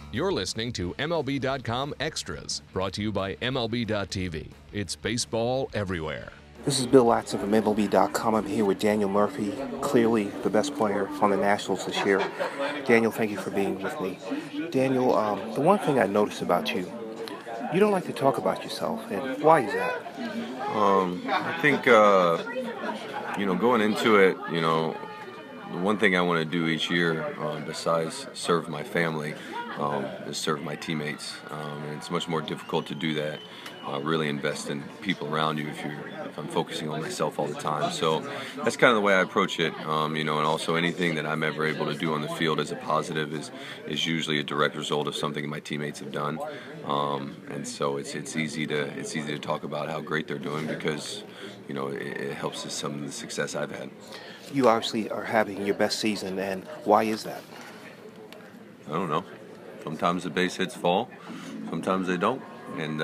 You're listening to MLB.com Extras, brought to you by MLB.tv. It's baseball everywhere. This is Bill Latson from MLB.com. I'm here with Daniel Murphy, clearly the best player on the Nationals this year. Daniel, thank you for being with me. Daniel, the one thing I noticed about you, you don't like to talk about yourself, and why is that? I think, going into it, the one thing I want to do each year, besides serve my family, is serve my teammates. And it's much more difficult to do that. Really invest in people around you if I'm focusing on myself all the time. So that's kind of the way I approach it. And also anything that I'm ever able to do on the field as a positive is usually a direct result of something my teammates have done. And so it's easy to talk about how great they're doing because it helps with some of the success I've had. You obviously are having your best season, and why is that? I don't know. Sometimes the base hits fall, sometimes they don't. And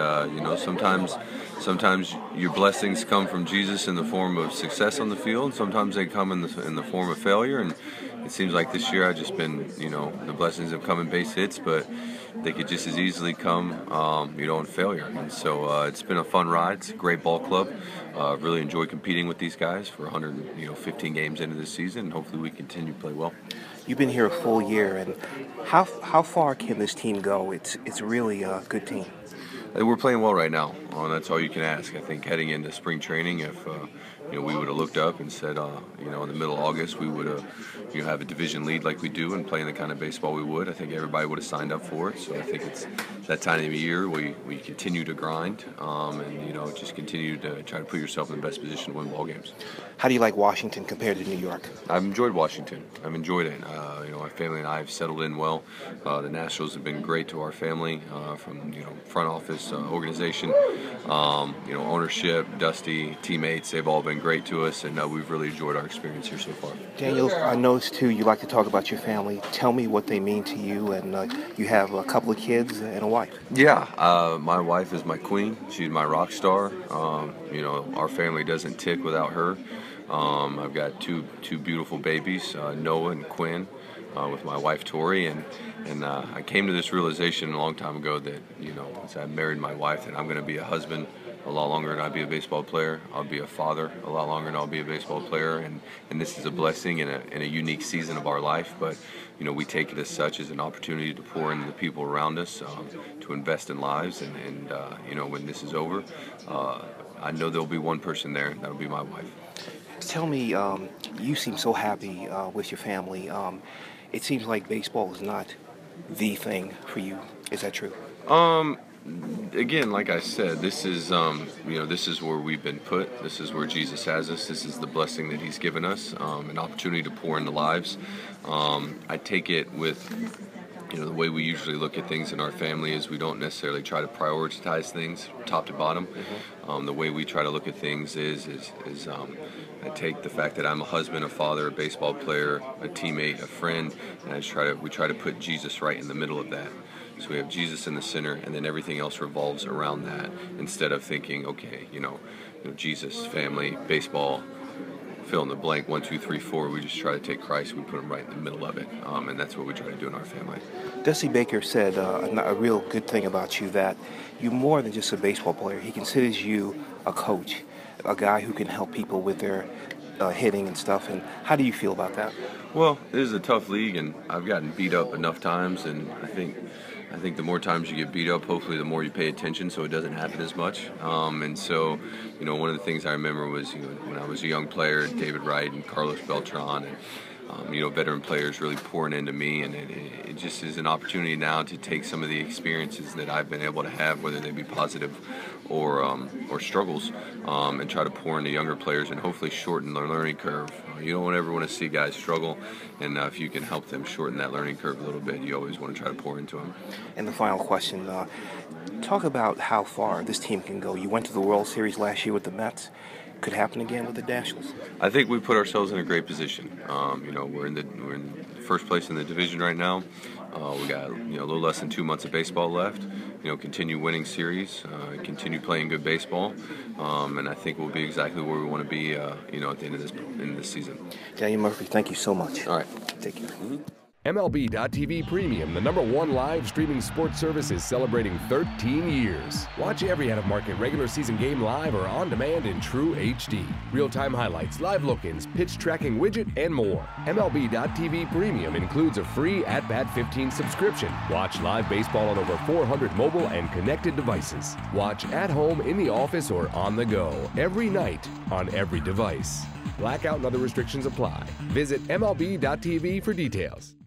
sometimes your blessings come from Jesus in the form of success on the field. Sometimes they come in the form of failure. And it seems like this year I've just been, the blessings have come in base hits, but they could just as easily come, in failure. And so it's been a fun ride. It's a great ball club. Really enjoy competing with these guys for 15 games into this season. And hopefully we continue to play well. You've been here a full year, and how far can this team go? It's really a good team. We're playing well right now. That's all you can ask. I think heading into spring training, if we would have looked up and said, in the middle of August we would have a division lead like we do and playing the kind of baseball we would, I think everybody would have signed up for it. So I think it's that time of year we continue to grind and just continue to try to put yourself in the best position to win ball games. How do you like Washington compared to New York? I've enjoyed Washington. I've enjoyed it. Our family and I have settled in well. The Nationals have been great to our family, from front office, organization, ownership, Dusty, teammates. They've all been great to us, and we've really enjoyed our experience here so far. Daniel, I noticed too you like to talk about your family. Tell me what they mean to you, and you have a couple of kids and a wife. Yeah, my wife is my queen. She's my rock star. Our family doesn't tick without her. I've got two beautiful babies, Noah and Quinn, with my wife Tori, and I came to this realization a long time ago that as I married my wife, that I'm going to be a husband a lot longer than I'll be a baseball player. I'll be a father a lot longer than I'll be a baseball player, and this is a blessing in a unique season of our life. But we take it as such, as an opportunity to pour into the people around us, to invest in lives, and when this is over, I know there'll be one person there. That'll be my wife. Tell me, you seem so happy with your family. It seems like baseball is not the thing for you. Is that true? Again, like I said, this is where we've been put. This is where Jesus has us. This is the blessing that He's given us, an opportunity to pour into lives. I take it with the way we usually look at things in our family is we don't necessarily try to prioritize things top to bottom. The way we try to look at things is I take the fact that I'm a husband, a father, a baseball player, a teammate, a friend, and we try to put Jesus right in the middle of that. So we have Jesus in the center, and then everything else revolves around that. Instead of thinking, okay, Jesus, family, baseball, fill in the blank, 1, 2, 3, 4. We just try to take Christ, we put Him right in the middle of it, and that's what we try to do in our family. Dusty Baker said a real good thing about you, that you're more than just a baseball player. He considers you a coach, a guy who can help people with their hitting and stuff. And how do you feel about that? Well, this is a tough league, and I've gotten beat up enough times, and I think the more times you get beat up, hopefully the more you pay attention so it doesn't happen as much. And so, one of the things I remember was, when I was a young player, David Wright and Carlos Beltran, and veteran players really pouring into me, and it just is an opportunity now to take some of the experiences that I've been able to have, whether they be positive or struggles, and try to pour into younger players and hopefully shorten their learning curve. You don't ever want to see guys struggle, and if you can help them shorten that learning curve a little bit, you always want to try to pour into them. And the final question, talk about how far this team can go. You went to the World Series last year with the Mets. Could happen again with the Nationals? I think we put ourselves in a great position. We're in first place in the division right now. We got a little less than 2 months of baseball left. Continue winning series, continue playing good baseball, and I think we'll be exactly where we want to be. At the end of this season. Daniel Murphy, thank you so much. All right, take care. Mm-hmm. MLB.tv Premium, the #1 live streaming sports service, is celebrating 13 years. Watch every out-of-market regular season game live or on demand in true HD. Real-time highlights, live look-ins, pitch tracking widget, and more. MLB.tv Premium includes a free At-Bat 15 subscription. Watch live baseball on over 400 mobile and connected devices. Watch at home, in the office, or on the go every night on every device. Blackout and other restrictions apply. Visit MLB.tv for details.